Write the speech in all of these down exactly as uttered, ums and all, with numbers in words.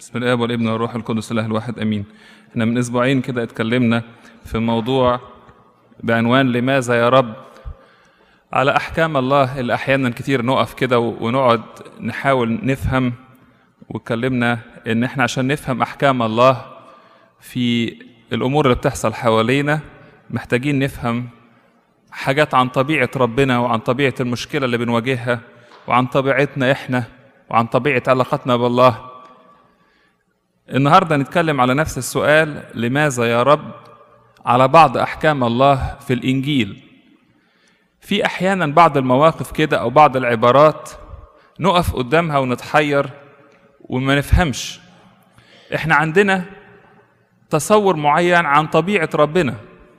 بسم الله والابن والروح القدس الاله الواحد امين. احنا من اسبوعين كده اتكلمنا في موضوع بعنوان لماذا يا رب، على احكام الله اللي احيانا كتير نقف كده ونقعد نحاول نفهم. واتكلمنا ان احنا عشان نفهم احكام الله في الامور اللي بتحصل حوالينا محتاجين نفهم حاجات عن طبيعة ربنا وعن طبيعة المشكلة اللي بنواجهها وعن طبيعتنا احنا وعن طبيعة علاقتنا بالله. النهاردة نتكلم على نفس السؤال، لماذا يا رب، على بعض أحكام الله في الإنجيل. في أحيانا بعض المواقف كده أو بعض العبارات نقف قدامها ونتحير وما نفهمش. احنا عندنا تصور معين عن طبيعة ربنا،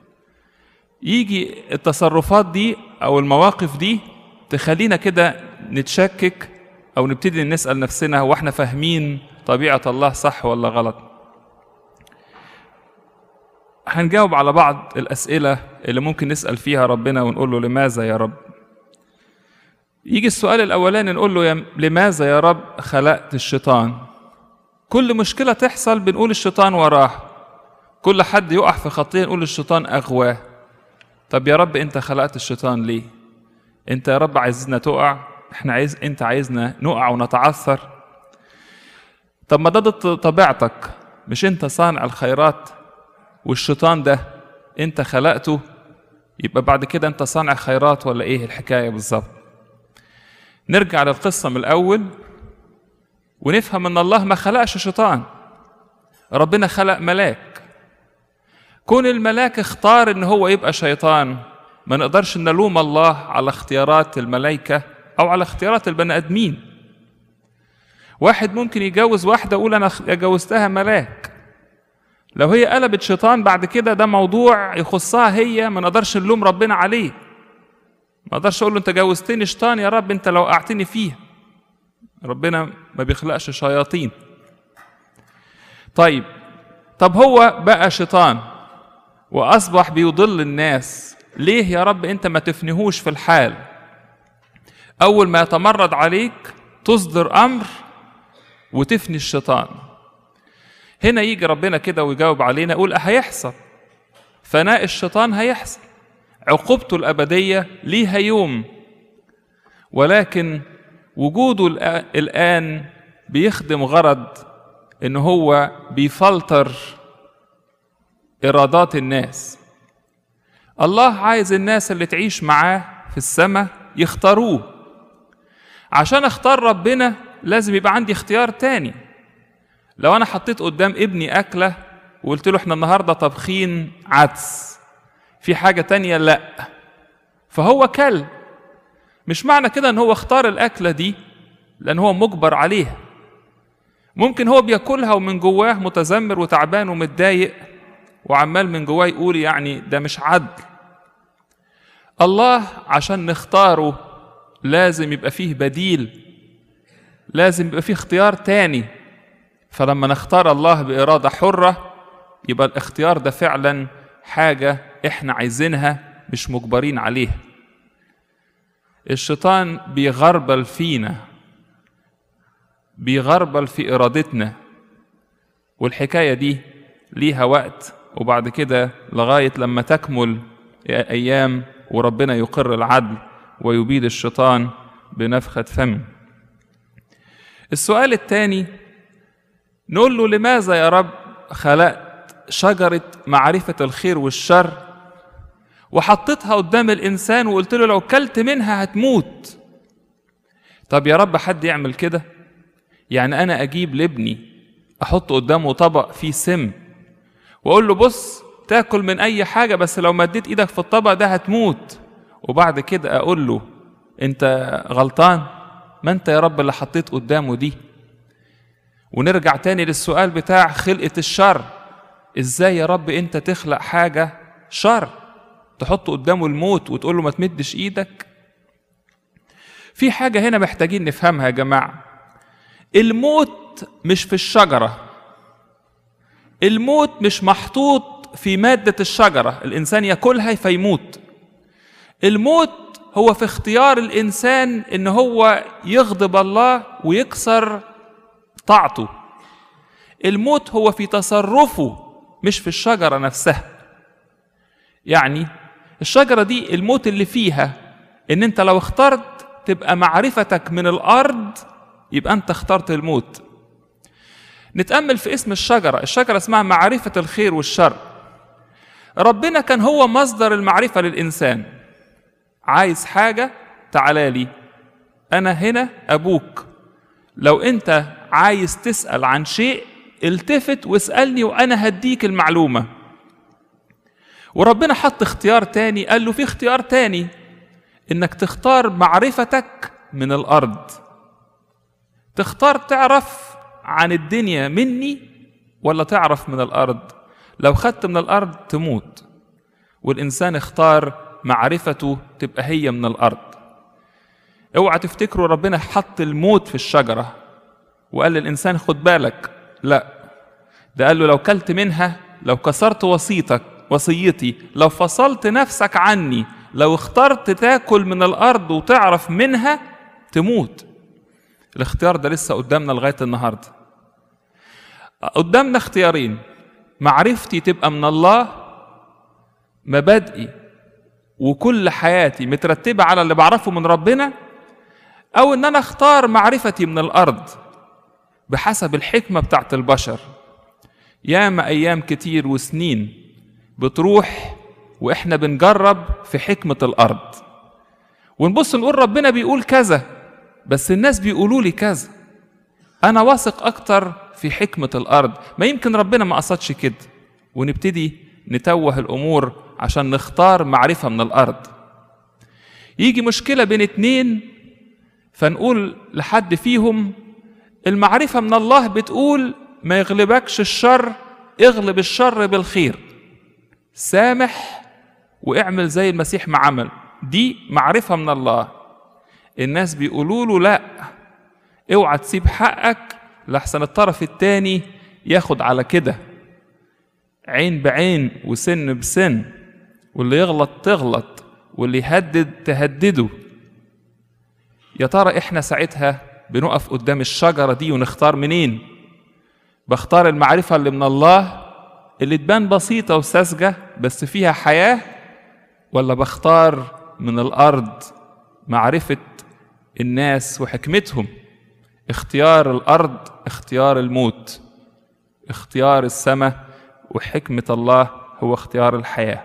يجي التصرفات دي أو المواقف دي تخلينا كده نتشكك أو نبتدي نسأل نفسنا هو احنا فاهمين طبيعة الله صح ولا غلط. هنجاوب على بعض الأسئلة اللي ممكن نسأل فيها ربنا ونقول له لماذا يا رب. يجي السؤال الأولاني نقول له يا لماذا يا رب خلقت الشيطان؟ كل مشكلة تحصل بنقول الشيطان وراه، كل حد يقع في خطية نقول الشيطان أغواه. طب يا رب أنت خلقت الشيطان ليه؟ أنت يا رب عايزنا تقع؟ احنا عايز أنت عايزنا نقع ونتعثر؟ طب ما ده ضد طبيعتك، مش أنت صانع الخيرات والشيطان ده أنت خلقته، يبقى بعد كده أنت صانع خيرات ولا إيه الحكاية بالظبط؟ نرجع للقصة من الأول ونفهم أن الله ما خلقش شيطان، ربنا خلق ملاك. كون الملاك اختار أن هو يبقى شيطان، ما نقدرش نلوم الله على اختيارات الملائكة أو على اختيارات البني آدمين. واحد ممكن يجوز واحدة يقول أنا جوزتها ملاك، لو هي قلبت شيطان بعد كده ده موضوع يخصها هي، ما نقدرش نلوم ربنا عليه. ما اقدرش اقول له انت جوزتني شيطان يا رب انت لو وقعتني فيه. ربنا ما بيخلقش شياطين. طيب طب هو بقى شيطان واصبح بيضل الناس، ليه يا رب انت ما تفنيهوش في الحال؟ اول ما يتمرد عليك تصدر امر وتفني الشيطان. هنا يجي ربنا كده ويجاوب علينا يقول هيحصل فناء الشيطان، هيحصل عقوبته الأبدية ليها يوم، ولكن وجوده الآن بيخدم غرض إن هو بيفلتر إرادات الناس. الله عايز الناس اللي تعيش معاه في السماء يختاروه. عشان اختار ربنا لازم يبقى عندي اختيار تاني. لو أنا حطيت قدام ابني أكلة وقلت له احنا النهاردة طبخين عدس، في حاجة تانية لا، فهو كل. مش معنى كده ان هو اختار الأكلة دي لأن هو مجبر عليها. ممكن هو بياكلها ومن جواه متذمر وتعبان ومتضايق وعمال من جواه يقول يعني ده مش عدل. الله عشان نختاره لازم يبقى فيه بديل، لازم يبقى فيه اختيار تاني. فلما نختار الله بإرادة حرة يبقى الاختيار ده فعلا حاجة احنا عايزينها مش مجبرين عليها. الشيطان بيغربل فينا، بيغربل في إرادتنا، والحكاية دي ليها وقت، وبعد كده لغاية لما تكمل أيام وربنا يقر العدل ويبيد الشيطان بنفخة فم. السؤال الثاني نقول له لماذا يا رب خلقت شجرة معرفة الخير والشر وحطيتها قدام الإنسان وقلت له لو كلت منها هتموت؟ طب يا رب حد يعمل كده؟ يعني أنا أجيب لابني أحط قدامه طبق فيه سم وأقول له بص تاكل من أي حاجة بس لو مديت إيدك في الطبق ده هتموت، وبعد كده أقول له أنت غلطان؟ ما أنت يا رب اللي حطيت قدامه دي. ونرجع تاني للسؤال بتاع خلقة الشر، ازاي يا رب انت تخلق حاجة شر تحط قدامه الموت وتقول له ما تمدش ايدك؟ في حاجة هنا محتاجين نفهمها يا جماعة. الموت مش في الشجرة، الموت مش محطوط في مادة الشجرة الإنسان يأكلها فيموت. الموت هو في اختيار الإنسان إن هو يغضب الله ويكسر طاعته. الموت هو في تصرفه مش في الشجرة نفسها. يعني الشجرة دي الموت اللي فيها ان انت لو اخترت تبقى معرفتك من الارض يبقى انت اخترت الموت. نتأمل في اسم الشجرة، الشجرة اسمها معرفة الخير والشر. ربنا كان هو مصدر المعرفة للإنسان. عايز حاجة تعالى لي، أنا هنا أبوك. لو أنت عايز تسأل عن شيء التفت واسألني وأنا هديك المعلومة. وربنا حط اختيار تاني، قال له في اختيار تاني إنك تختار معرفتك من الأرض، تختار تعرف عن الدنيا مني ولا تعرف من الأرض. لو خدت من الأرض تموت، والإنسان اختار معرفته تبقى هي من الأرض. اوعى تفتكروا ربنا حط الموت في الشجرة وقال للإنسان خد بالك، لا، ده قال له لو كلت منها، لو كسرت وصيتك وصيتي، لو فصلت نفسك عني، لو اخترت تاكل من الأرض وتعرف منها تموت. الاختيار ده لسه قدامنا لغاية النهاردة. قدامنا اختيارين، معرفتي تبقى من الله، مبادئي وكل حياتي مترتبة على اللي بعرفه من ربنا، أو إن أنا اختار معرفتي من الأرض بحسب الحكمة بتاعت البشر. ياما أيام كتير وسنين بتروح وإحنا بنجرب في حكمة الأرض، ونبص نقول ربنا بيقول كذا بس الناس بيقولوا لي كذا، أنا واثق أكتر في حكمة الأرض، ما يمكن ربنا ما قصدش كده، ونبتدي نتوه الأمور عشان نختار معرفة من الأرض. يجي مشكلة بين اتنين فنقول لحد فيهم المعرفة من الله بتقول ما يغلبكش الشر، اغلب الشر بالخير، سامح واعمل زي المسيح ما عمل، دي معرفة من الله. الناس بيقولوا له لا، اوعى تسيب حقك لحسن الطرف التاني ياخد على كده، عين بعين وسن بسن، واللي يغلط تغلط واللي يهدد تهدده. يا ترى احنا ساعتها بنقف قدام الشجرة دي ونختار منين؟ بختار المعرفة اللي من الله اللي تبان بسيطة وساذجة بس فيها حياة، ولا بختار من الأرض معرفة الناس وحكمتهم؟ اختيار الأرض اختيار الموت، اختيار السماء وحكمة الله هو اختيار الحياة.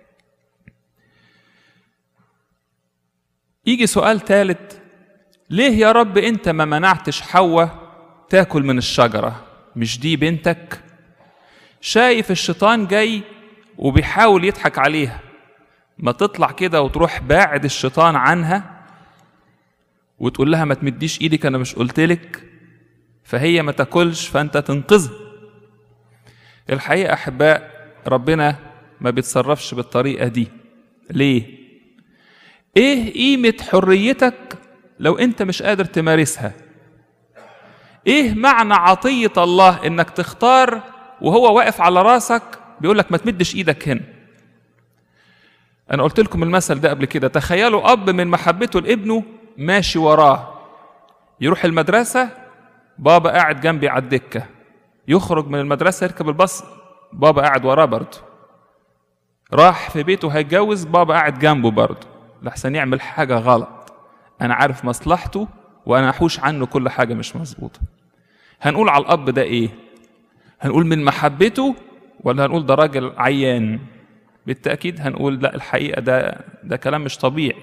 يجي سؤال ثالث، ليه يا رب انت ما منعتش حواء تاكل من الشجرة؟ مش دي بنتك؟ شايف الشيطان جاي وبيحاول يضحك عليها، ما تطلع كده وتروح باعد الشيطان عنها وتقول لها ما تمديش ايدك انا مش قلتلك، فهي ما تاكلش فانت تنقذها. الحقيقة احباء ربنا ما بيتصرفش بالطريقة دي. ليه؟ ايه قيمة حريتك لو انت مش قادر تمارسها؟ ايه معنى عطية الله انك تختار وهو واقف على راسك بيقولك ما تمدش ايدك هنا؟ انا قلت لكم المثل ده قبل كده، تخيلوا اب من محبته لابنه ماشي وراه، يروح المدرسة بابا قاعد جنبي على الدكة، يخرج من المدرسة يركب الباص بابا قاعد وراه برضه، راح في بيته هيتجوز بابا قاعد جنبه برضه، لحسن يعمل حاجة غلط انا عارف مصلحته وانا احوش عنه كل حاجة مش مظبوطة. هنقول على الاب ده ايه؟ هنقول من محبته ولا هنقول ده راجل عيان؟ بالتأكيد هنقول لا، الحقيقة ده ده كلام مش طبيعي.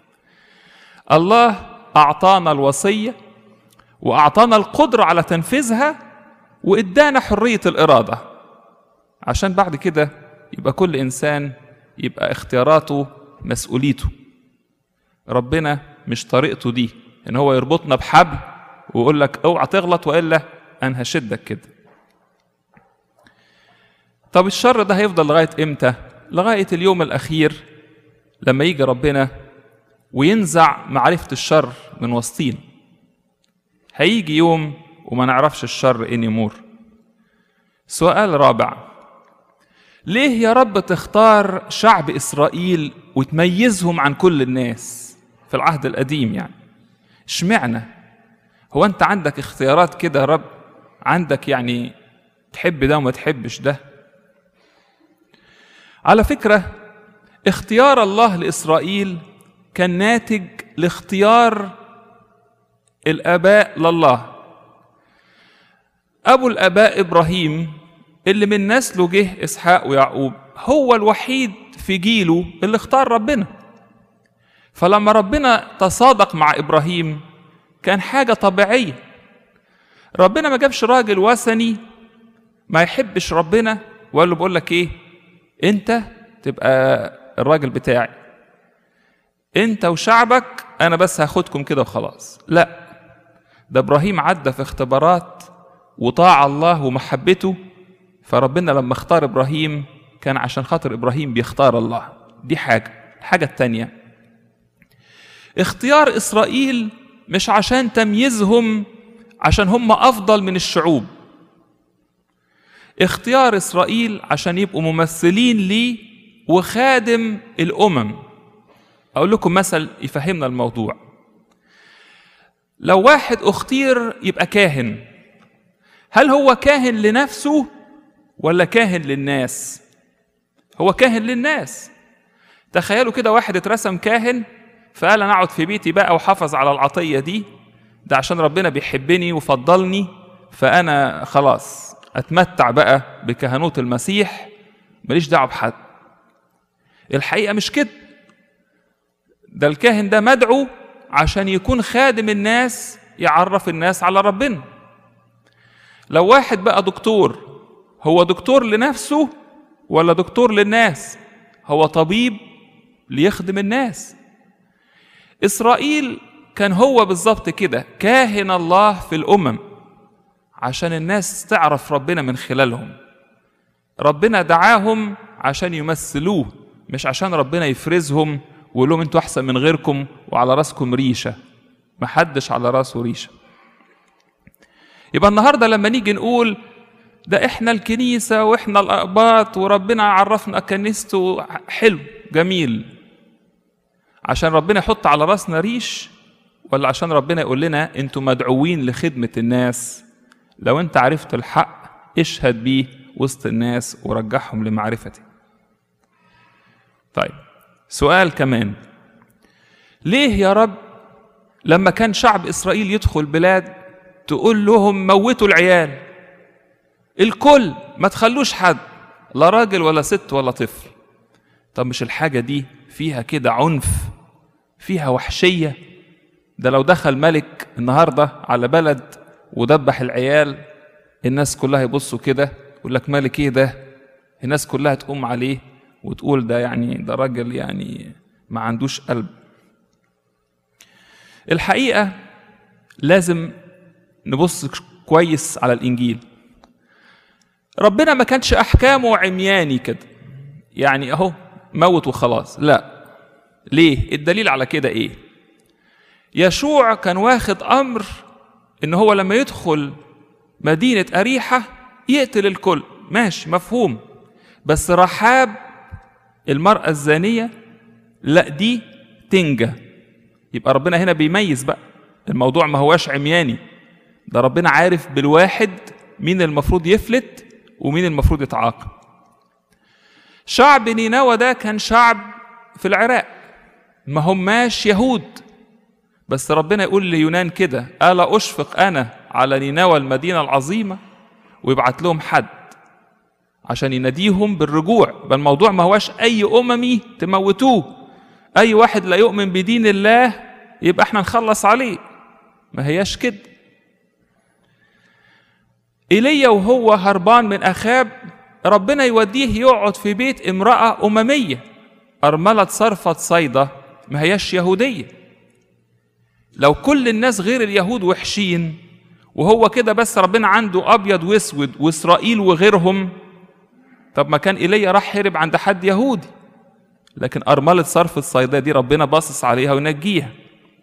الله أعطانا الوصية وأعطانا القدرة على تنفيذها وإدانا حرية الإرادة، عشان بعد كده يبقى كل إنسان يبقى اختياراته مسؤوليته. ربنا مش طريقته دي إن هو يربطنا بحبل ويقول لك اوعى تغلط وإلا أنا هشدك كده. طب الشر ده هيفضل لغاية إمتى؟ لغاية اليوم الأخير لما يجي ربنا وينزع معرفة الشر من وسطينا. هيجي يوم وما نعرفش الشر إيه يمور. سؤال رابع، ليه يا رب تختار شعب إسرائيل وتميزهم عن كل الناس في العهد القديم؟ يعني اشمعنى؟ هو أنت عندك اختيارات كده يا رب؟ عندك يعني تحب ده وما تحبش ده. على فكرة اختيار الله لإسرائيل كان ناتج لاختيار الآباء لله. أبو الآباء إبراهيم اللي من نسله جه إسحاق ويعقوب هو الوحيد في جيله اللي اختار ربنا. فلما ربنا تصادق مع إبراهيم كان حاجة طبيعية. ربنا ما جابش راجل وثني ما يحبش ربنا وقال له بقول لك ايه، انت تبقى الراجل بتاعي، انت وشعبك انا بس هاخدكم كده وخلاص. لا، ده ابراهيم عدى في اختبارات وطاع الله ومحبته، فربنا لما اختار ابراهيم كان عشان خاطر ابراهيم بيختار الله. دي حاجة. الحاجة التانية، اختيار اسرائيل مش عشان تمييزهم عشان هم افضل من الشعوب. اختيار اسرائيل عشان يبقوا ممثلين ليه وخادم الامم. اقول لكم مثل يفهمنا الموضوع. لو واحد اختير يبقى كاهن، هل هو كاهن لنفسه ولا كاهن للناس؟ هو كاهن للناس. تخيلوا كده واحد اترسم كاهن فقال انا اقعد في بيتي بقى وحافظ على العطية دي، ده عشان ربنا بيحبني وفضلني فانا خلاص اتمتع بقى بكهنوت المسيح، ماليش دعوه بحد. الحقيقه مش كده. ده الكاهن ده مدعو عشان يكون خادم الناس، يعرف الناس على ربنا. لو واحد بقى دكتور، هو دكتور لنفسه ولا دكتور للناس؟ هو طبيب ليخدم الناس. إسرائيل كان هو بالظبط كده كاهن الله في الأمم عشان الناس تعرف ربنا من خلالهم. ربنا دعاهم عشان يمثلوه، مش عشان ربنا يفرزهم ويقول لهم انتوا احسن من غيركم وعلى راسكم ريشه. محدش على راسه ريشه. يبقى النهارده لما نيجي نقول ده احنا الكنيسه واحنا الأقباط وربنا عرفنا كنيسته، حلو جميل، عشان ربنا يحط على راسنا ريش ولا عشان ربنا يقول لنا انتوا مدعوين لخدمه الناس؟ لو انت عرفت الحق اشهد بيه وسط الناس ورجعهم لمعرفتي. طيب سؤال كمان، ليه يا رب لما كان شعب إسرائيل يدخل بلاد تقول لهم موتوا العيال الكل، ما تخلوش حد لا راجل ولا ست ولا طفل؟ طب مش الحاجة دي فيها كده عنف، فيها وحشية؟ ده لو دخل ملك النهاردة على بلد ودبح العيال الناس كلها يبصوا كده يقول لك ملك ايه ده؟ الناس كلها تقوم عليه وتقول ده يعني ده راجل يعني ما عندوش قلب. الحقيقة لازم نبص كويس على الإنجيل. ربنا ما كانش أحكامه عمياني كده يعني اهو موت وخلاص، لا. ليه؟ الدليل على كده ايه؟ يشوع كان واخد أمر إن هو لما يدخل مدينة أريحة يقتل الكل، ماشي مفهوم. بس رحاب المرأة الزانية لا، دي تنجى. يبقى ربنا هنا بيميز بقى، الموضوع ما هواش عمياني، ده ربنا عارف بالواحد مين المفروض يفلت ومين المفروض يتعاقب. شعب نينوى ده كان شعب في العراق، ما هماش يهود، بس ربنا يقول ليونان كده ألا أشفق أنا على نينوى المدينة العظيمة، ويبعت لهم حد عشان يناديهم بالرجوع. بل الموضوع ما هواش أي أممي تموتوه، أي واحد لا يؤمن بدين الله يبقى احنا نخلص عليه، ما هياش كده. إيليا وهو هربان من أخاب ربنا يوديه يقعد في بيت امرأة أممية أرملة صرفة صيدا، ما هياش يهودية. لو كل الناس غير اليهود وحشين وهو كده بس ربنا عنده أبيض واسود وإسرائيل وغيرهم، طب ما كان إيليا راح هرب عند حد يهودي. لكن أرملة صرف الصيدا دي ربنا باصص عليها وينجيها.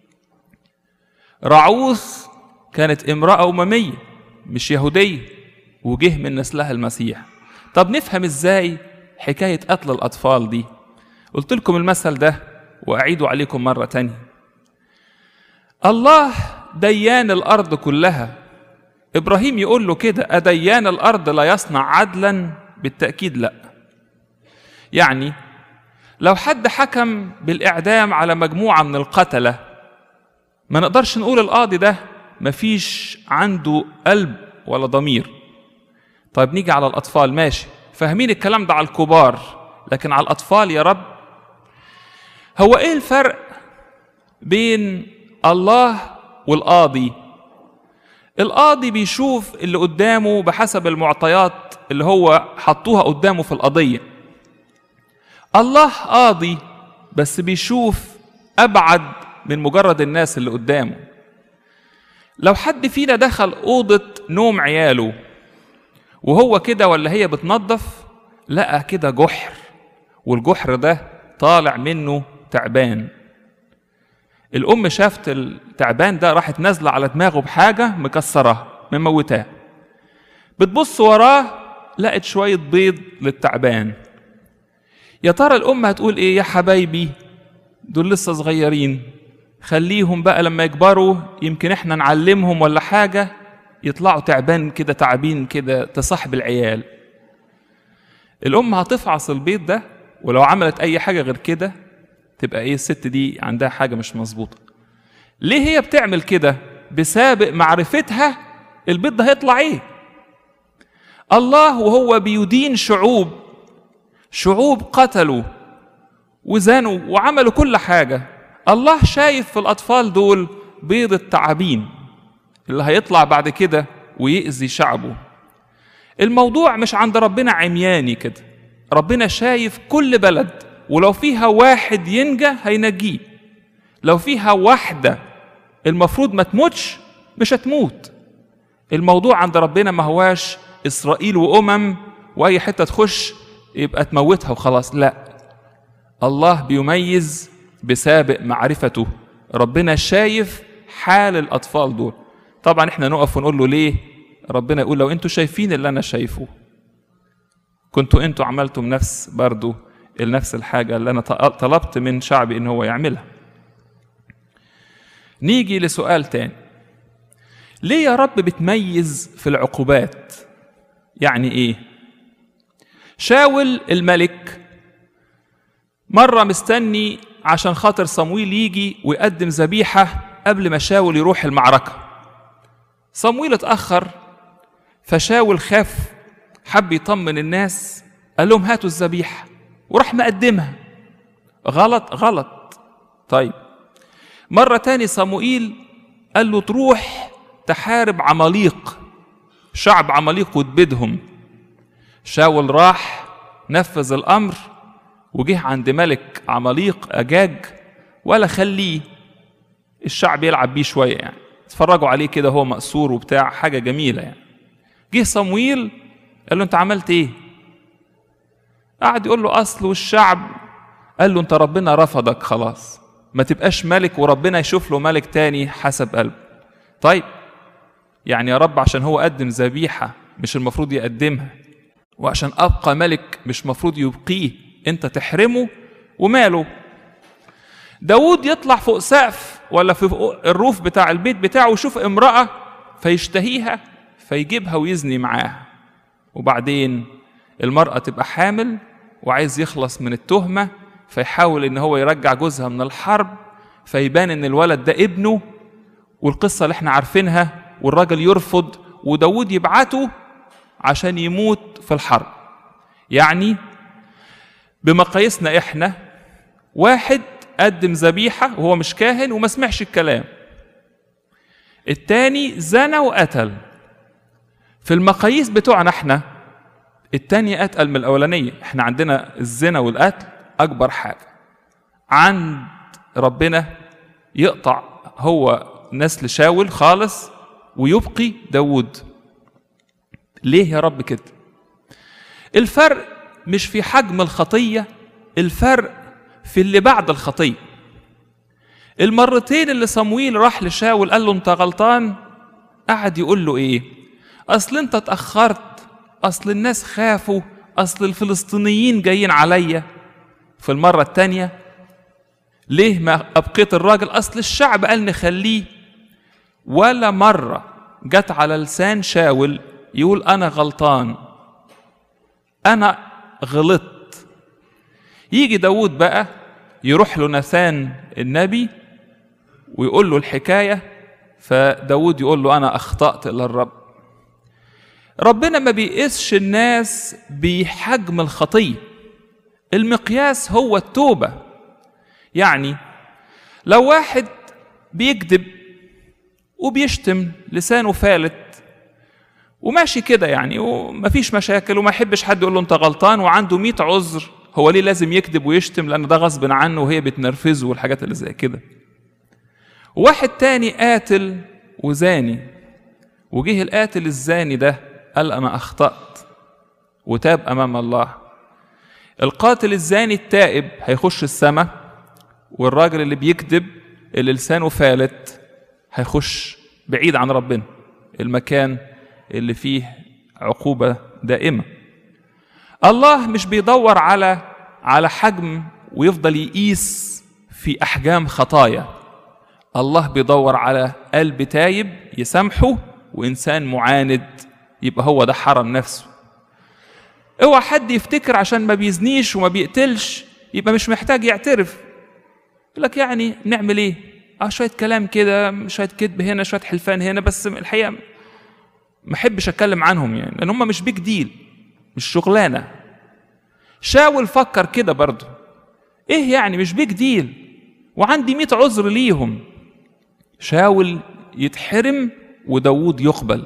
رعوث كانت امرأة أممية مش يهودية وجه من نسلها المسيح. طب نفهم ازاي حكاية قتل الأطفال دي؟ قلت لكم المثل ده وأعيده عليكم مرة تانية. الله ديان الأرض كلها، إبراهيم يقول له كده: أديان الأرض لا يصنع عدلا؟ بالتأكيد لا. يعني لو حد حكم بالإعدام على مجموعة من القتلة، ما نقدرش نقول القاضي ده مفيش عنده قلب ولا ضمير. طيب نيجي على الأطفال، ماشي، فاهمين الكلام ده على الكبار، لكن على الأطفال يا رب؟ هو إيه الفرق بين الله والقاضي؟ القاضي بيشوف اللي قدامه بحسب المعطيات اللي هو حطوها قدامه في القضية. الله قاضي بس بيشوف أبعد من مجرد الناس اللي قدامه. لو حد فينا دخل أوضة نوم عياله وهو كده ولا هي بتنظف، لقى كده جحر، والجحر ده طالع منه تعبان. الأم شافت التعبان ده، راحت نازلة على دماغه بحاجة مكسرة مموتاه. بتبص وراه لقت شوية بيض للتعبان. يا ترى الأم هتقول إيه؟ يا حبايبي دول لسه صغيرين، خليهم بقى لما يكبروا يمكن إحنا نعلمهم ولا حاجة يطلعوا تعبان كده، تعبين كده تصاحب العيال. الأم هتفعص البيض ده، ولو عملت أي حاجة غير كده تبقى إيه؟ الست دي عندها حاجة مش مظبوطة. ليه هي بتعمل كده؟ بسابق معرفتها البيض ده هيطلع إيه. الله وهو بيدين شعوب شعوب قتلوا وزنوا وعملوا كل حاجة، الله شايف في الأطفال دول بيض التعابين اللي هيطلع بعد كده ويأذي شعبه. الموضوع مش عند ربنا عمياني كده، ربنا شايف كل بلد، ولو فيها واحد ينجى هينجيه، لو فيها واحدة المفروض ما تموتش مش هتموت. الموضوع عند ربنا ما هواش إسرائيل وأمم وأي حتة تخش يبقى تموتها وخلاص، لا، الله بيميز بسابق معرفته. ربنا شايف حال الأطفال دول. طبعا احنا نقف ونقول له ليه؟ ربنا يقول لو انتوا شايفين اللي انا شايفه كنتوا انتوا عملتم نفس برضو نفس الحاجة اللي انا طلبت من شعبي ان هو يعملها. نيجي لسؤال تاني: ليه يا رب بتميز في العقوبات؟ يعني ايه؟ شاول الملك مرة مستني عشان خاطر صمويل يجي ويقدم ذبيحة قبل ما شاول يروح المعركة. صمويل اتأخر، فشاول خاف، حب يطمن الناس، قال لهم هاتوا الذبيحة، وراح مقدمها. غلط غلط. طيب مرة تاني صموئيل قال له تروح تحارب عماليق، شعب عماليق وتبيدهم. شاول راح نفذ الأمر وجه عند ملك عماليق أجاج، ولا خليه الشعب يلعب بيه شوية، يعني اتفرجوا عليه كده هو مأسور وبتاع، حاجة جميلة يعني. جه صموئيل قال له انت عملت ايه؟ قعد يقول له اصل والشعب. قال له انت ربنا رفضك خلاص، ما تبقاش ملك وربنا يشوف له ملك تاني حسب قلبه. طيب يعني يا رب عشان هو قدم ذبيحة مش المفروض يقدمها، وعشان أبقى ملك مش مفروض يبقيه، انت تحرمه وماله. داود يطلع فوق سقف ولا في الروف بتاع البيت بتاعه ويشوف امرأة فيشتهيها فيجيبها ويزني معاها، وبعدين المرأة تبقى حامل وعايز يخلص من التهمة فيحاول ان هو يرجع جوزها من الحرب، فيبان ان الولد ده ابنه والقصة اللي احنا عارفينها، والراجل يرفض وداود يبعته عشان يموت في الحرب. يعني بمقاييسنا احنا واحد قدم ذبيحة وهو مش كاهن وما سمعش الكلام، التاني زنى وقتل. في المقاييس بتوعنا احنا التاني أتقل من الأولانية، احنا عندنا الزنا والقتل أكبر حاجة. عند ربنا يقطع هو نسل شاول خالص ويبقي داود. ليه يا رب كده؟ الفرق مش في حجم الخطية، الفرق في اللي بعد الخطية. المرتين اللي صمويل راح لشاول قال له انت غلطان، قعد يقول له ايه؟ اصل انت اتأخرت، اصل الناس خافوا، اصل الفلسطينيين جايين عليا. في المرة التانية ليه ما ابقيت الراجل؟ اصل الشعب قال نخليه. ولا مرة جت على لسان شاول يقول أنا غلطان، أنا غلطت. يجي داود بقى يروح له ناثان النبي ويقول له الحكاية، فداود يقول له أنا أخطأت إلى الرب. ربنا ما بيقيسش الناس بحجم الخطية، المقياس هو التوبة. يعني لو واحد بيكذب وبيشتم لسانه فالت وماشي كده يعني ومفيش مشاكل وما يحبش حد يقول له انت غلطان وعنده مئة عذر، هو ليه لازم يكذب ويشتم؟ لأن ده غصب عنه وهي بتنرفزه والحاجات اللي زي كده. واحد تاني قاتل وزاني، وجه القاتل الزاني ده قال أنا أخطأت وتاب أمام الله. القاتل الزاني التائب هيخش السماء، والراجل اللي بيكذب اللي لسانه فالت هيخش بعيد عن ربنا، المكان اللي فيه عقوبة دائمة. الله مش بيدور على على حجم ويفضل يقيس في أحجام خطايا، الله بيدور على قلب تايب يسامحه، وإنسان معاند يبقى هو ده حرم نفسه. اوعى حد يفتكر عشان ما بيزنيش وما بيقتلش يبقى مش محتاج يعترف. يقول لك يعني نعمل ايه؟ اه شويه كلام كده، شويه كذب هنا، شويه حلفان هنا، بس الحقيقه ما احبش اتكلم عنهم يعني، لان هم مش بيج ديل، مش شغلانه. شاول فكر كده برضه، ايه يعني مش بيج ديل وعندي مئة عذر ليهم. شاول يتحرم وداود يقبل.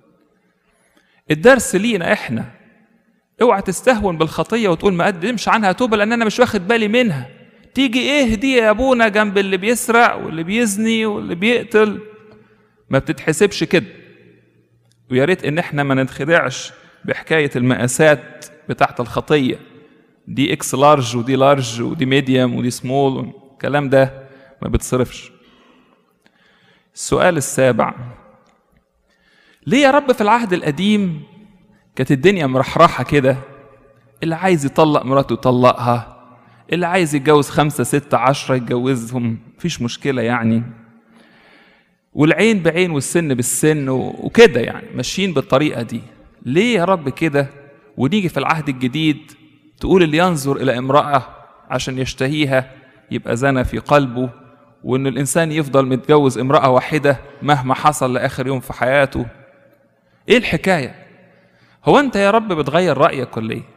الدرس لينا احنا، اوعى تستهون بالخطيه وتقول ما اقدمش عنها توبه لان انا مش واخد بالي منها. تيجي ايه دي يا ابونا جنب اللي بيسرق واللي بيزني واللي بيقتل؟ ما بتتحسبش كده. ويا ريت ان احنا ما نتخدعش بحكايه المقاسات بتاعت الخطيه، دي اكس لارج ودي لارج ودي ميديوم ودي سمول، الكلام ده ما بتصرفش. السؤال السابع، ليه يا رب في العهد القديم كانت الدنيا مرحرحة كده، اللي عايز يطلق مراته يطلقها، اللي عايز يتجوز خمسة ستة عشرة يتجوزهم، مفيش مشكلة يعني، والعين بعين والسن بالسن وكده يعني ماشيين بالطريقة دي. ليه يا رب كده؟ ونيجي في العهد الجديد تقول اللي ينظر إلى امرأة عشان يشتهيها يبقى زنا في قلبه، وإن الإنسان يفضل متجوز امرأة واحدة مهما حصل لآخر يوم في حياته. إيه الحكاية؟ هو أنت يا رب بتغير رأيك ولا إيه؟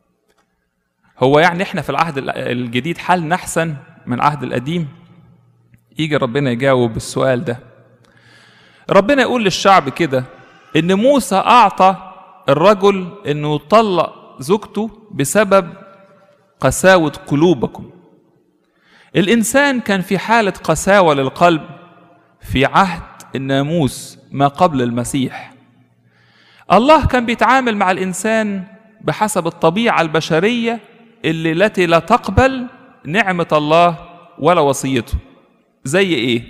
هو يعني إحنا في العهد الجديد حالنا أحسن من العهد القديم؟ يجي ربنا يجاوب السؤال ده. ربنا يقول للشعب كده إن موسى أعطى الرجل إنه يطلق زوجته بسبب قساوة قلوبكم. الإنسان كان في حالة قساوة للقلب في عهد الناموس ما قبل المسيح. الله كان بيتعامل مع الإنسان بحسب الطبيعة البشرية اللي التي لا تقبل نعمة الله ولا وصيته. زي إيه؟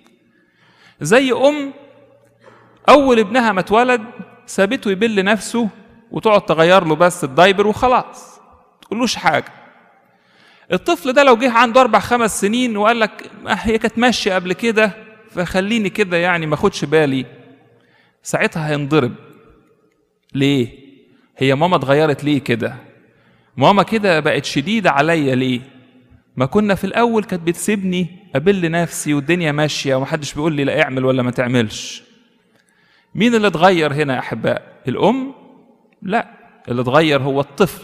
زي أم أول ابنها ما اتولد سابته يبل نفسه وتقعد تغير له بس الدايبر وخلاص، تقولوش حاجة. الطفل ده لو جه عنده أربع خمس سنين وقال لك هي كانت ماشية قبل كده فخليني كده يعني ما أخدش بالي، ساعتها هينضرب. ليه؟ هي ماما اتغيرت ليه كده؟ ماما كده بقت شديدة عليا ليه؟ ما كنا في الأول كانت بتسيبني أبل نفسي والدنيا ماشية ومحدش بيقول لي لا اعمل ولا ما تعملش. مين اللي اتغير هنا يا أحباء؟ الأم؟ لا، اللي اتغير هو الطفل.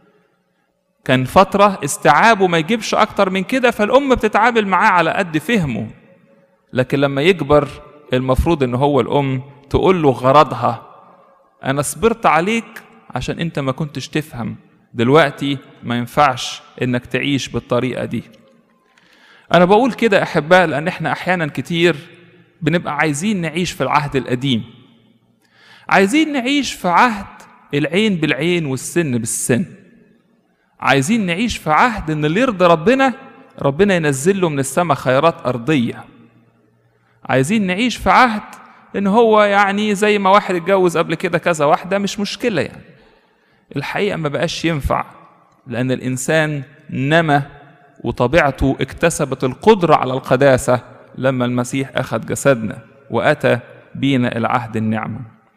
كان فترة استيعابه ما يجيبش أكتر من كده، فالأم بتتعامل معاه على قد فهمه، لكن لما يكبر المفروض إن هو الأم تقول له غرضها أنا صبرت عليك عشان أنت ما كنتش تفهم، دلوقتي ما ينفعش إنك تعيش بالطريقة دي. أنا بقول كده أحباء لأن إحنا أحيانا كتير بنبقى عايزين نعيش في العهد القديم، عايزين نعيش في عهد العين بالعين والسن بالسن، عايزين نعيش في عهد إن اللي يرضي ربنا ربنا ينزل له من السماء خيرات أرضية، عايزين نعيش في عهد إن هو يعني زي ما واحد اتجوز قبل كده كذا واحدة مش مشكلة يعني. الحقيقة ما بقاش ينفع، لأن الإنسان نمى وطبيعته اكتسبت القدرة على القداسة لما المسيح أخذ جسدنا وأتى بينا العهد النعمة.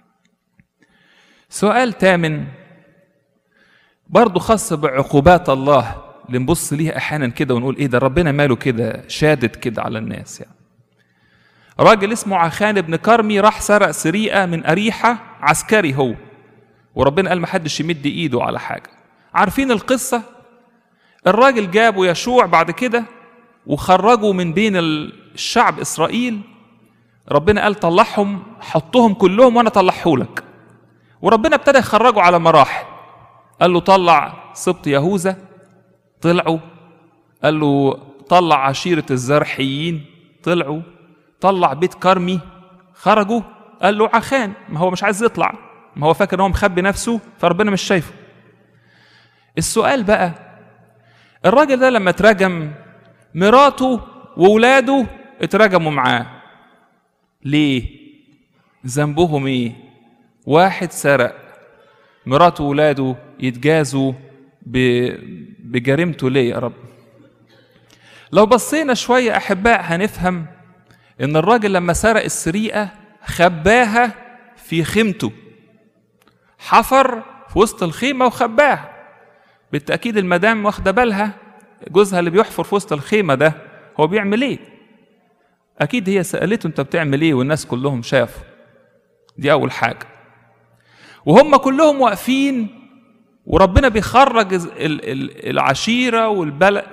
سؤال تامن برضو خاص بعقوبات الله اللي نبص ليها احيانا كده ونقول ايه ده ربنا ماله كده شادد كده على الناس. يعني راجل اسمه عخان بن كرمي راح سرق سرقة من أريحة، عسكري هو، وربنا قال محدش يمد ايده على حاجة. عارفين القصة؟ الراجل جابوا يشوع بعد كده وخرجوا من بين الشعب إسرائيل. ربنا قال طلعهم، حطهم كلهم وانا طلعهولك. وربنا ابتدى يخرجوا على مراحل. قال له طلع سبط يهوذا، طلعوا. قال له طلع عشيرة الزرحيين، طلعوا. طلع بيت كرمي، خرجوا. قال له عخان، ما هو مش عايز يطلع، ما هو فاكر ان هو مخبي نفسه فربنا مش شايفه. السؤال بقى، الراجل ده لما اترجم مراته وولاده اترجموا معاه، ليه؟ ذنبهم ايه؟ واحد سرق، مراته وولاده يتجازوا بجريمته ليه يا رب؟ لو بصينا شوية أحباء هنفهم إن الراجل لما سرق السرقة خباها في خيمته، حفر في وسط الخيمة وخباها. بالتأكيد المدام واخدة بالها جوزها اللي بيحفر في وسط الخيمة ده هو بيعمل ايه؟ أكيد هي سألته أنت بتعمل ايه والناس كلهم شافوا. دي أول حاجة. وهم كلهم واقفين وربنا بيخرج العشيرة والبلد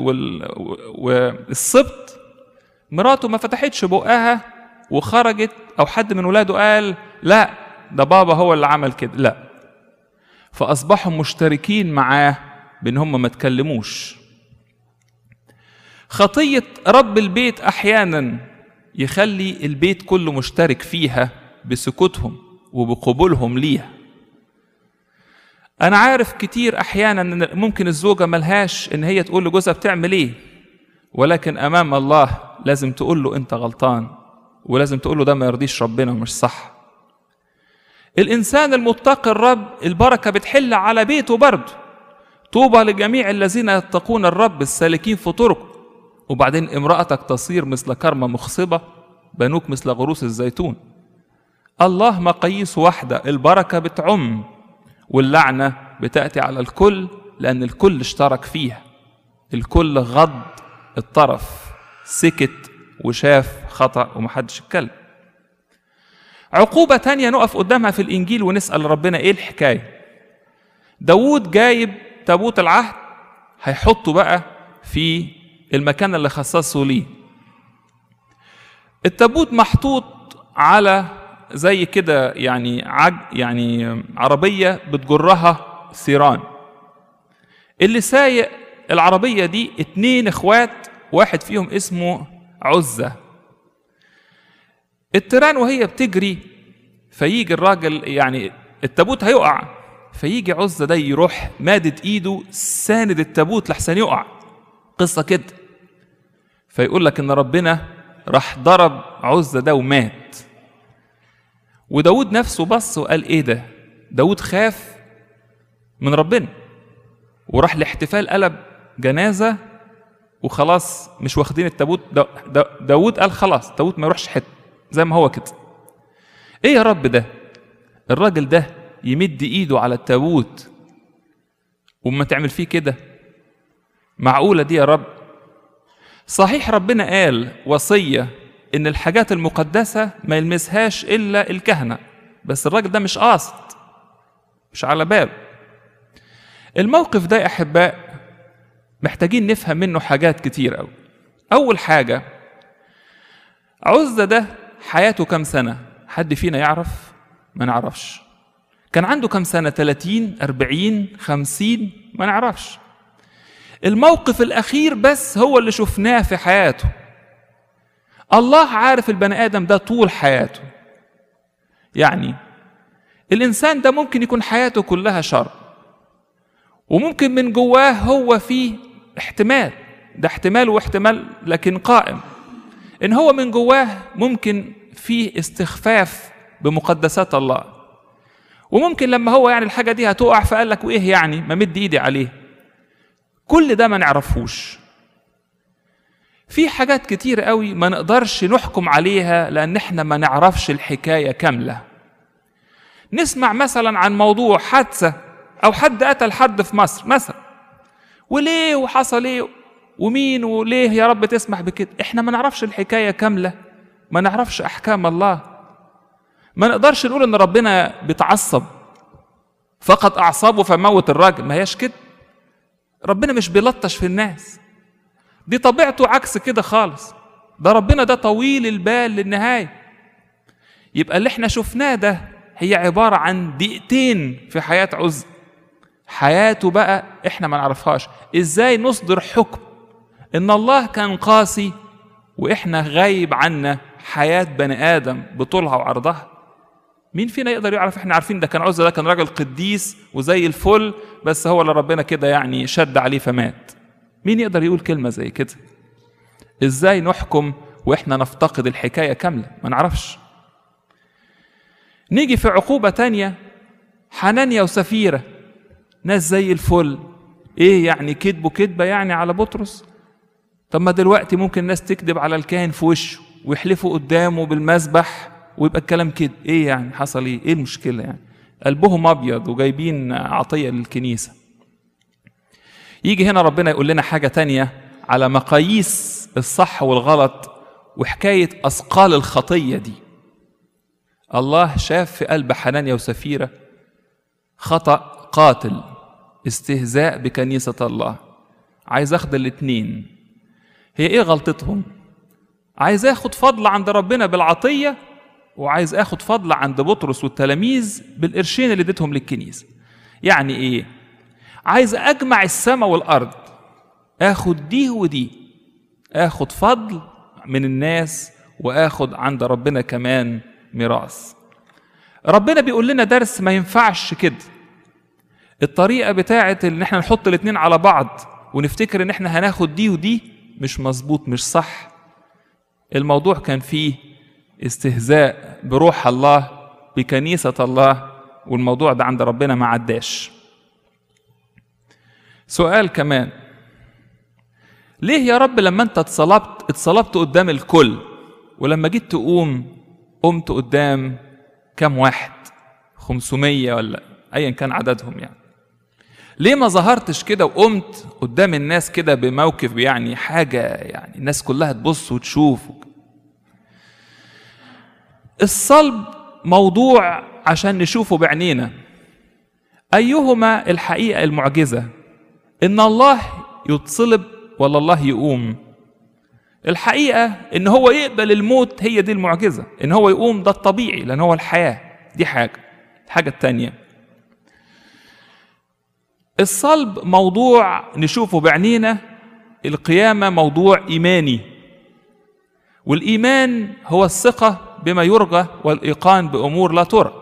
والسبط. مراته ما فتحتش بقها وخرجت، أو حد من ولاده قال لا ده بابا هو اللي عمل كده، لا. فأصبحوا مشتركين معاه بأن هم ما تكلموش. خطية رب البيت أحيانا يخلي البيت كله مشترك فيها بسكوتهم وبقبولهم ليها. أنا عارف كتير أحيانا أن ممكن الزوجة ملهاش أن هي تقول لجوزها بتعمل إيه، ولكن أمام الله لازم تقول له أنت غلطان، ولازم تقول له ده ما يرضيش ربنا ومش صح. الإنسان المتقي الرب البركة بتحل على بيته برضه. طوبى لجميع الذين يتقون الرب السالكين في طرقه. وبعدين امرأتك تصير مثل كرمة مخصبة، بنوك مثل غروس الزيتون. الله مقاييس واحدة، البركة بتعم واللعنة بتأتي على الكل، لأن الكل اشترك فيها. الكل غض الطرف، سكت وشاف خطأ ومحدش اتكلم. عقوبة تانية نقف قدامها في الإنجيل ونسأل ربنا إيه الحكاية. داود جايب تابوت العهد، هيحطه بقى في المكان اللي خصصه ليه. التابوت محطوط على زي كده يعني عج يعني عربية بتجرها ثيران. اللي سايق العربية دي اتنين اخوات، واحد فيهم اسمه عزة. التيران وهي بتجري فيجي الراجل، يعني التابوت هيقع، فيجي عزة ده يروح مادد ايده ساند التابوت لحسن يقع. قصة كده. فيقول لك ان ربنا راح ضرب عزة ده ومات. وداود نفسه بص وقال ايه ده؟ داود خاف من ربنا وراح الاحتفال قلب جنازة وخلاص مش واخدين التابوت. دا دا داود قال خلاص التابوت ما يروحش حته زي ما هو كده. ايه يا رب ده؟ الراجل ده يمد ايده على التابوت وما تعمل فيه كده؟ معقولة دي يا رب؟ صحيح ربنا قال وصية ان الحاجات المقدسة ما يلمسهاش الا الكهنة، بس الراجل ده مش قاصد، مش على باله. الموقف ده يا احباء محتاجين نفهم منه حاجات كتير قوي. اول حاجة، عزة ده حياته كم سنة؟ حد فينا يعرف؟ ما نعرفش. كان عنده كم سنة؟ ثلاثين، أربعين، خمسين؟ ما نعرفش. الموقف الأخير بس هو اللي شفناه في حياته. الله عارف البني آدم ده طول حياته. يعني الإنسان ده ممكن يكون حياته كلها شر، وممكن من جواه هو فيه احتمال، ده احتمال واحتمال لكن قائم، إن هو من جواه ممكن فيه استخفاف بمقدسات الله. وممكن لما هو يعني الحاجة دي هتقع فقال لك وإيه يعني ما مد إيدي عليه. كل ده ما نعرفوش. في حاجات كتير قوي ما نقدرش نحكم عليها لأن احنا ما نعرفش الحكاية كاملة. نسمع مثلا عن موضوع حادثة أو حد قتل حد في مصر مثلا، وليه وحصل ايه ومين وليه يا رب تسمح بكده. احنا ما نعرفش الحكاية كاملة، ما نعرفش أحكام الله. ما نقدرش نقول ان ربنا بيتعصب فقط أعصابه فموت الراجل، ما هيش كده. ربنا مش بيلطش في الناس، دي طبيعته عكس كده خالص. ده ربنا ده طويل البال للنهاية. يبقى اللي احنا شفناه ده هي عبارة عن دقيقتين في حياة عزة. حياته بقى احنا ما نعرفهاش. ازاي نصدر حكم ان الله كان قاسي واحنا غايب عنا حياة بني آدم بطولها وعرضها؟ مين فينا يقدر يعرف؟ احنا عارفين ده كان عزة، ده كان راجل قديس وزي الفل، بس هو اللي ربنا كده يعني شد عليه فمات. مين يقدر يقول كلمة زي كده؟ ازاي نحكم واحنا نفتقد الحكاية كاملة؟ ما نعرفش. نيجي في عقوبة تانية، حنانيا وسفيرة، ناس زي الفل، ايه يعني كذبوا كذبة يعني على بطرس؟ طب ما دلوقتي ممكن ناس تكذب على الكاهن في وشه ويحلفوا قدامه بالمذبح ويبقى الكلام كده. ايه يعني حصل ايه؟ ايه المشكلة يعني؟ قلبهم ابيض وجايبين عطية للكنيسة. يجي هنا ربنا يقول لنا حاجة تانية على مقاييس الصح والغلط وحكاية أثقال الخطية دي. الله شاف في قلب حنانيا وسفيرة خطأ قاتل، استهزاء بكنيسة الله. عايز أخد الاتنين. هي إيه غلطتهم؟ عايز أخد فضل عند ربنا بالعطية، وعايز أخد فضل عند بطرس والتلاميذ بالقرشين اللي اديتهم للكنيسة. يعني إيه؟ عايز أجمع السماء والأرض، أخد دي ودي، أخد فضل من الناس وأخد عند ربنا كمان ميراث. ربنا بيقول لنا درس ما ينفعش كده. الطريقة بتاعة ان احنا نحط الاتنين على بعض ونفتكر ان احنا هناخد دي ودي مش مظبوط، مش صح. الموضوع كان فيه استهزاء بروح الله بكنيسة الله، والموضوع ده عند ربنا ما عداش. سؤال كمان، ليه يا رب لما انت اتصلبت اتصلبت قدام الكل، ولما جيت تقوم قمت قدام كم واحد؟ خمسمية ولا ايا كان عددهم يعني. ليه ما ظهرتش كده وقمت قدام الناس كده بموقف يعني حاجة يعني الناس كلها تبص وتشوف؟ الصلب موضوع عشان نشوفه بعينينا. أيهما الحقيقة المعجزة؟ إن الله يتصلب ولا الله يقوم؟ الحقيقة إن هو يقبل الموت، هي دي المعجزة. إن هو يقوم ده الطبيعي لأن هو الحياة، دي حاجة. الحاجة التانية، الصلب موضوع نشوفه بعينينا، القيامة موضوع إيماني، والإيمان هو الثقة بما يرجى والإيقان بأمور لا ترى.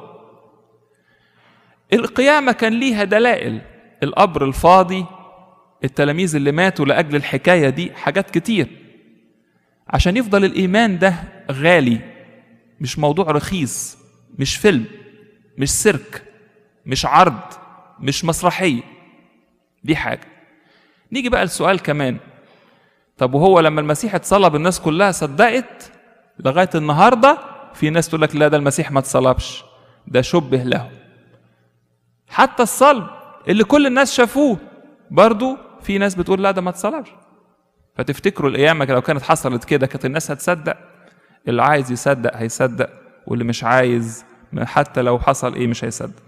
القيامة كان ليها دلائل، القبر الفاضي، التلاميذ اللي ماتوا لأجل الحكاية دي، حاجات كتير. عشان يفضل الإيمان ده غالي، مش موضوع رخيص، مش فيلم، مش سيرك، مش عرض، مش مسرحية. دي حاجة. نيجي بقى السؤال كمان، طب وهو لما المسيح اتصلب الناس كلها صدقت؟ لغاية النهاردة في ناس تقول لك لا ده المسيح ما اتصلبش، ده شبه له. حتى الصلب اللي كل الناس شافوه برضو في ناس بتقول لا ده ما اتصلبش. فتفتكروا القيامة لو كانت حصلت كده كانت الناس هتصدق؟ اللي عايز يصدق هيصدق، واللي مش عايز حتى لو حصل ايه مش هيصدق.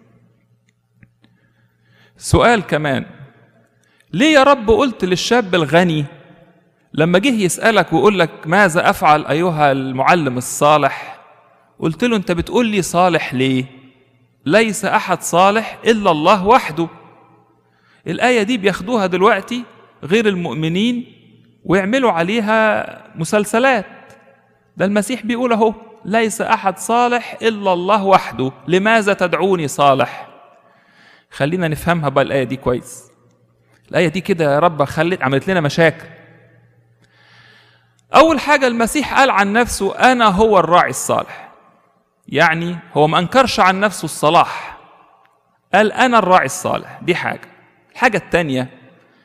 سؤال كمان، ليه يا رب قلت للشاب الغني لما جه يسألك ويقول لك ماذا أفعل أيها المعلم الصالح، قلت له أنت بتقول لي صالح ليه؟ ليس أحد صالح إلا الله وحده. الآية دي بياخدوها دلوقتي غير المؤمنين ويعملوا عليها مسلسلات. ده المسيح بيقول اهو ليس أحد صالح إلا الله وحده، لماذا تدعوني صالح؟ خلينا نفهمها بقى الآية دي كويس. الآية دي كده يا رب خلت عملت لنا مشاكل. أول حاجة المسيح قال عن نفسه أنا هو الراعي الصالح، يعني هو ما أنكرش عن نفسه الصلاح، قال أنا الراعي الصالح. دي حاجة. الحاجة التانية،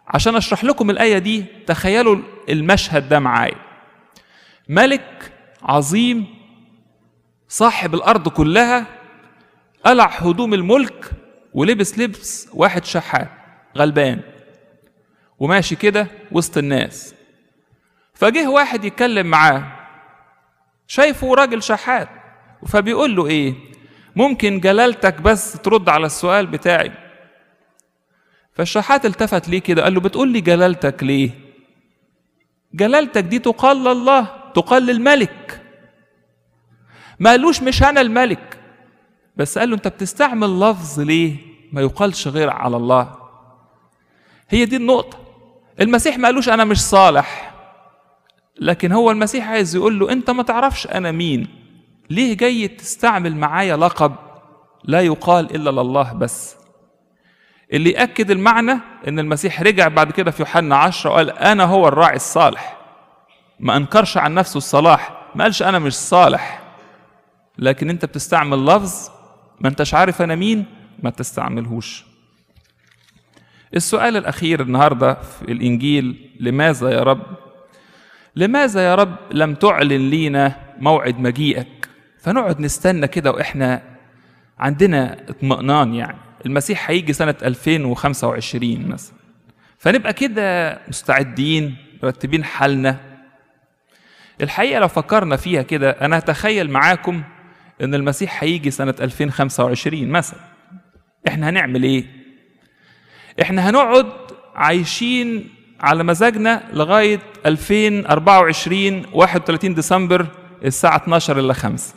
عشان أشرح لكم الآية دي تخيلوا المشهد ده معايا. ملك عظيم صاحب الأرض كلها قلع هدوم الملك ولبس لبس واحد شحات غلبان وماشي كده وسط الناس، فجه واحد يتكلم معاه شايفه راجل شحات، فبيقول له ايه؟ ممكن جلالتك بس ترد على السؤال بتاعي؟ فالشحات التفت ليه كده قال له بتقول لي جلالتك ليه؟ جلالتك دي تقال لله، تقال للملك. ما قالوش مش انا الملك، بس قال له انت بتستعمل لفظ ليه ما يقالش غير على الله. هي دي النقطة. المسيح ما قالوش انا مش صالح، لكن هو المسيح عايز يقول له انت ما تعرفش انا مين، ليه جاي تستعمل معايا لقب لا يقال الا لله بس. اللي يأكد المعنى ان المسيح رجع بعد كده في يوحنا عشرة وقال انا هو الراعي الصالح، ما انكرش عن نفسه الصلاح، ما قالش انا مش صالح، لكن انت بتستعمل لفظ ما انتش عارف انا مين، ما تستعملهوش. السؤال الاخير النهارده في الانجيل، لماذا يا رب؟ لماذا يا رب لم تعلن لينا موعد مجيئك؟ فنقعد نستنى كده واحنا عندنا اطمئنان، يعني المسيح هيجي سنة ألفين وخمسة وعشرين مثلا، فنبقى كده مستعدين مرتبين حالنا. الحقيقة لو فكرنا فيها كده أنا هتخيل معاكم إن المسيح هيجي سنة ألفين وخمسة وعشرين مثلا، إحنا هنعمل إيه؟ إحنا هنقعد عايشين على مزاجنا لغاية ألفين وأربعة وعشرين واحد وثلاثين ديسمبر الساعة اتناشر إلا خمسة،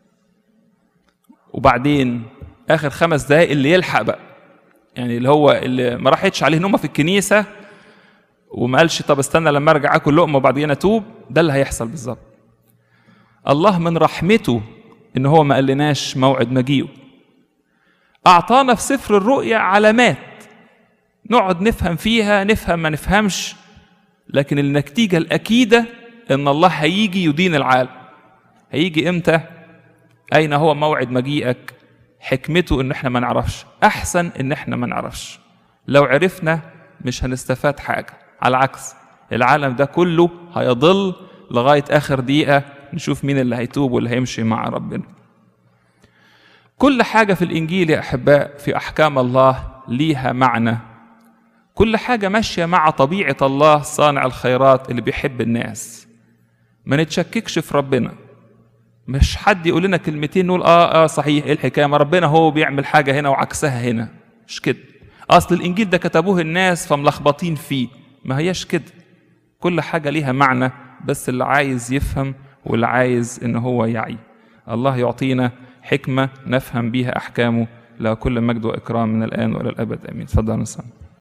وبعدين آخر خمس دقايق اللي يلحق بقى، يعني اللي هو اللي ما راحتش عليه نومة في الكنيسة وما قالش طب استنى لما ارجع اكل لقمة وبعدين اتوب، ده اللي هيحصل بالظبط. الله من رحمته ان هو ما قالناش موعد مجيئه، اعطانا في سفر الرؤيا علامات نقعد نفهم فيها، نفهم ما نفهمش، لكن النتيجة الأكيدة ان الله هيجي يدين العالم. هيجي امتى؟ اين هو موعد مجيئك؟ حكمته ان احنا ما نعرفش، احسن ان احنا ما نعرفش. لو عرفنا مش هنستفاد حاجة، على العكس العالم ده كله هيضل لغاية اخر دقيقة نشوف مين اللي هيتوب واللي هيمشي مع ربنا. كل حاجة في الانجيل يا احباء في احكام الله ليها معنى، كل حاجة ماشية مع طبيعة الله صانع الخيرات اللي بيحب الناس. ما نتشككش في ربنا، مش حد يقول لنا كلمتين نقول اه اه صحيح ايه الحكايه، ما ربنا هو بيعمل حاجه هنا وعكسها هنا، مش كده. اصل الانجيل ده كتبوه الناس فملخبطين فيه، ما هياش كده. كل حاجه ليها معنى، بس اللي عايز يفهم واللي عايز ان هو يعي. الله يعطينا حكمه نفهم بيها احكامه، له كل مجد واكرام من الان والى الابد امين. تفضلوا نصلي.